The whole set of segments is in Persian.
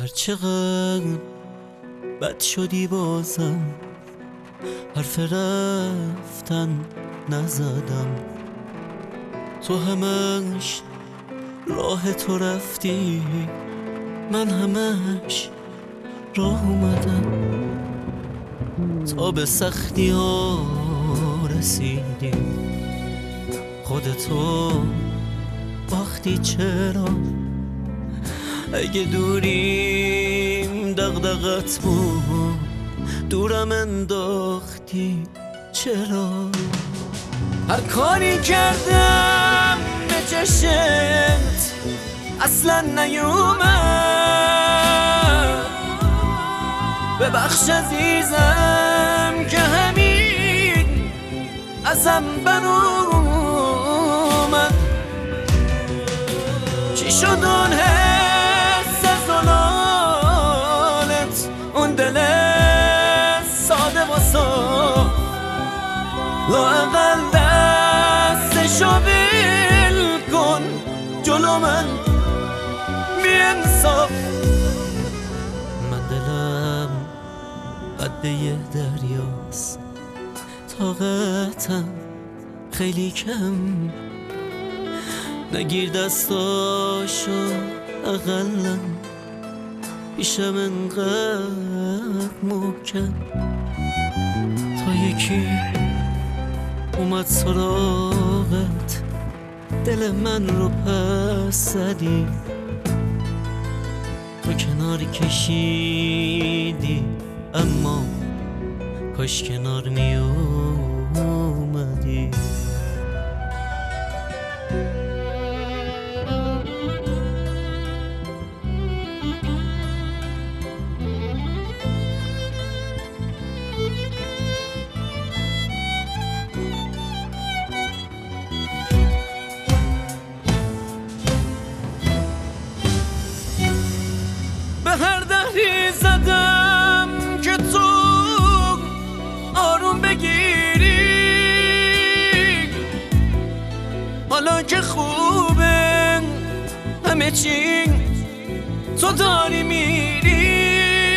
هرچقدر بد شدی بازم حرف رفتن نزدم. تو همش راه تو رفتی، من همش راه اومدم. تا به سختی ها رسیدیم، خودتو باختی. چرا اگه دوریم دغدغت بود، دورم انداختی؟ چرا هر کاری کردم به چشمت اصلا نیومد؟ ببخش عزیزم که همین ازم برآمد. چی شد اون حس زلالت، اون دل ساده و صاف؟ لااقل دستشو ول کن جلو من بی انصاف. من دلم قد یه دریاست، طاقتم خیلی کم. نگیر دستاشو اقلا پیشم انقدر محکم. تا یکی اومد سراغت، دل من رو پس زدی. تو کنار کشیدی، اما کاش کنار می اومدی. هر دهی زدم که تو آروم بگیری، حالا که خوبه همه چی تو داری میری.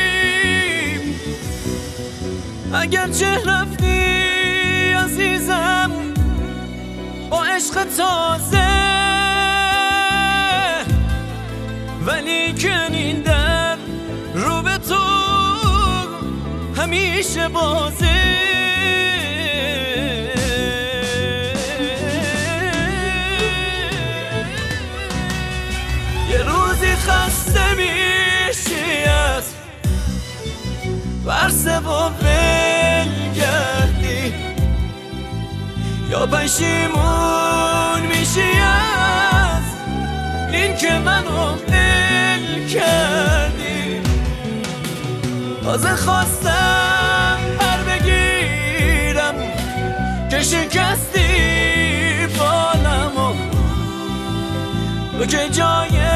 اگر چه رفتی عزیزم با عشق تازه، ولی که این رو به تو همیشه بازه. یه روزی خسته میشی از ورسه و ول گردی، یا پشیمون میشی از این که منو دل کردی. تازه خواستم پر بگیرم که شکستی بالمو، تو که جای